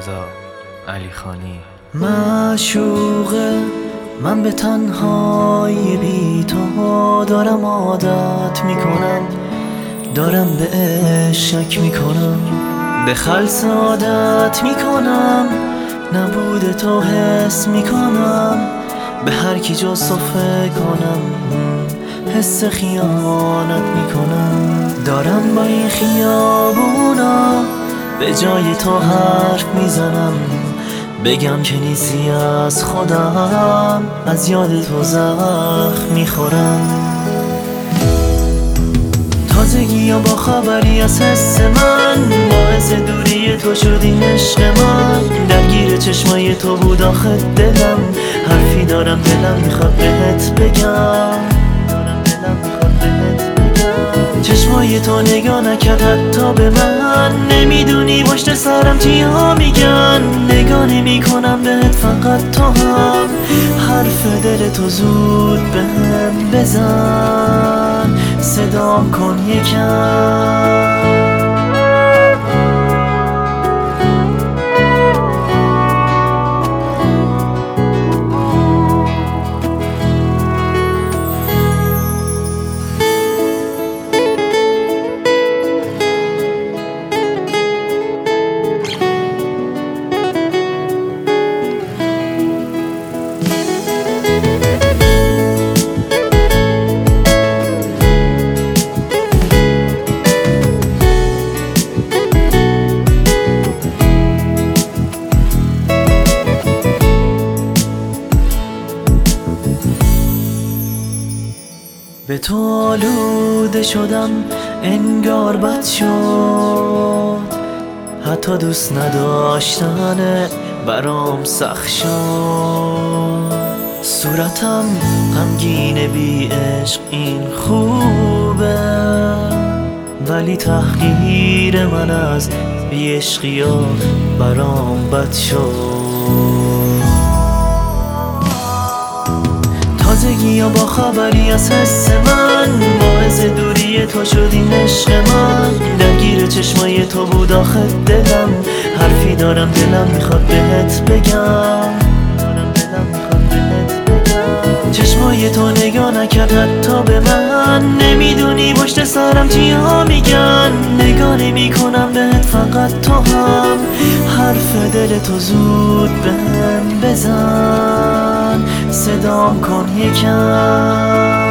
رضا علیخانی. معشوقه من به تنهایی بی تو دارم عادت میکنم، دارم به عشق میکنم، به خلص عادت میکنم، نبود تو حس میکنم، به هر کی جز تو فکر کنم حس خیانت میکنم. دارم با این خیابونا به جای تو حرف میزنم، بگم که نیستی از خودم، از یاد تو زخم میخورم. تازگی یا با خبری از حس من، باعث دوری تو شد این عشق من، درگیر چشمای تو بود آخه دلم، حرفی دارم دلم میخواد بهت بگم، چشمای تو نگاه نکرد حتی به من، نمیدونی پشت سرم چیا میگن، نگاه نمی کنم بهت فقط تو هم، حرف دل تو زود بهم بزن، صدام کن یکم. به تو آلوده شدم انگار بد شد، حتی دوست نداشتن برام سخت شد، صورتم غمگین بی عشق این خوبه، ولی تحقیر من از بی عشقی ها برام بد شد. تازگی یا با خبری از حس من، باعث دوری تو شد این عشق من، درگیر چشمای تو بود آخه دلم، حرفی دارم دلم میخواد بهت بگم، چشمای تو نگاه نکرد حتی به من، نمیدونی پشت سرم چیا میگن، نگاه نمی کنم بهت فقط تو هم، حرف دل تو زود بهم بزن، صدام کن یکم.